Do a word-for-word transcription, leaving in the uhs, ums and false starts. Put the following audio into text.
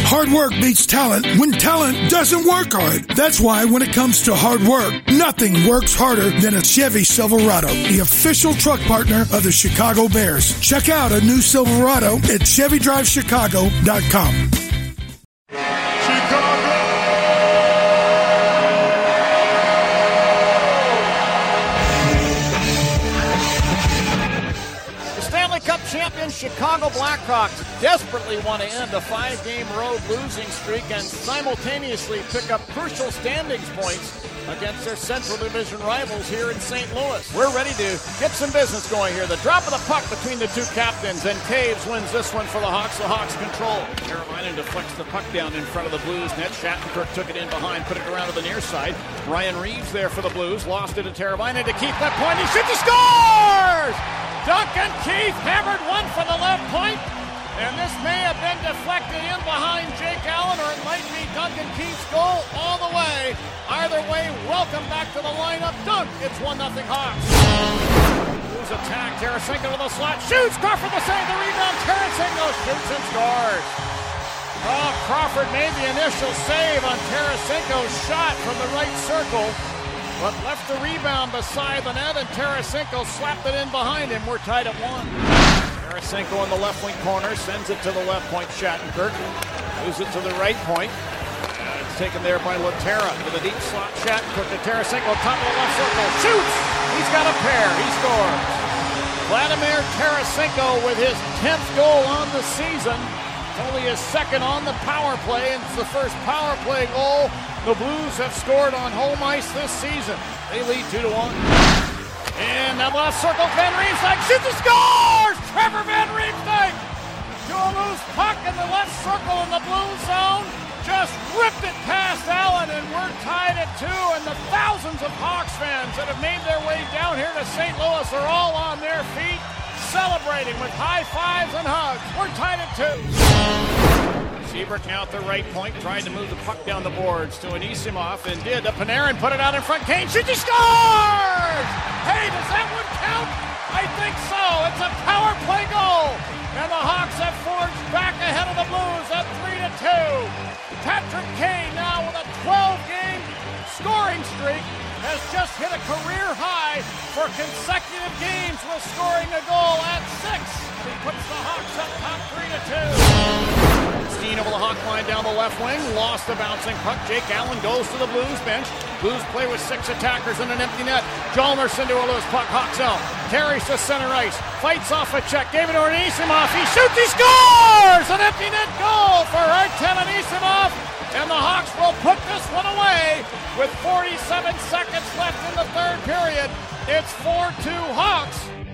Hard work beats talent when talent doesn't work hard. That's why when it comes to hard work, nothing works harder than a Chevy Silverado, the official truck partner of the Chicago Bears. Check out a new Silverado at Chevy Drive Chicago dot com. Champion Chicago Blackhawks desperately want to end a five-game road losing streak and simultaneously pick up crucial standings points against their Central Division rivals here in Saint Louis. We're ready to get some business going here. The drop of the puck between the two captains, and Caves wins this one for the Hawks. The Hawks control. Carolina deflects the puck down in front of the Blues net. Shattenkirk took it in behind, put it around to the near side. Ryan Reeves there for the Blues. Lost it to Teravainen to keep that point. He shoots, he scores! Duncan Keith hammered one from the left point, and this may have been deflected in behind Jake Allen, or it might be Duncan Keith's goal all the way. Either way, welcome back to the lineup. Dunk, it's one nothing Hawks. Blues attack, Tarasenko to the slot, shoots, Crawford the save, the rebound, Tarasenko shoots and scores. Oh, Crawford made the initial save on Tarasenko's shot from the right circle, but left the rebound beside the net, and Tarasenko slapped it in behind him. We're tied at one. Tarasenko in the left wing corner, sends it to the left point, Shattenkirk. Moves it to the right point. Uh, it's taken there by Laterra to the deep slot. Shattenkirk to Tarasenko, top of the left circle, shoots! He's got a pair, he scores. Vladimir Tarasenko with his tenth goal on the season. Only his second on the power play, and it's the first power play goal the Blues have scored on home ice this season. They lead two to one. And that left circle, Van Riemsdyk shoots and scores! Trevor Van Riemsdyk to a loose puck in the left circle in the blue zone. Just ripped it past Allen, and we're tied at two. And the thousands of Hawks fans that have made their way down here to Saint Louis are all on their feet, celebrating with high fives and hugs. We're tied at two. Seabrook now at the right point, tried to move the puck down the boards to Anisimov, and did. The Panarin put it out in front. Kane shoots, he scores! Hey, does that one count? I think so. It's a power play goal, and the Hawks have forged back ahead of the Blues at three to two. Patrick Kane now with a twelve-game scoring streak has just hit a career high for consecutive games with scoring a goal at six. He puts the Hawks up top three to two. Steen over the Hawk line down the left wing, lost the bouncing puck. Jake Allen goes to the Blues bench. Blues play with six attackers in an empty net. Jalmerson to a loose puck, Hawks out. Carries to center ice, fights off a check, gave it to Anisimov. He shoots, he scores! An empty net goal for Artem Anisimov. And the Hawks will put this one away with forty-seven seconds left in the third period. It's four two Hawks.